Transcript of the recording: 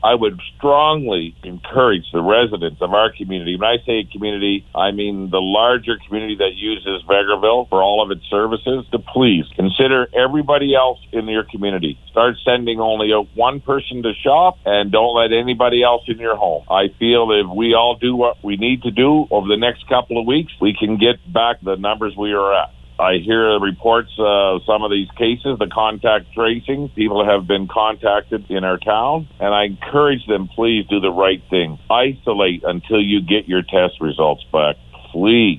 I would strongly encourage the residents of our community. When I say community, I mean the larger community that uses Vegreville for all of its services, to please consider everybody else in your community. Start sending only one person to shop and don't let anybody else in your home. I feel if we all do what we need to do over the next couple of weeks, we can get back the numbers we are at. I hear reports of some of these cases, the contact tracing. People have been contacted in our town, and I encourage them, please do the right thing. Isolate until you get your test results back. Please.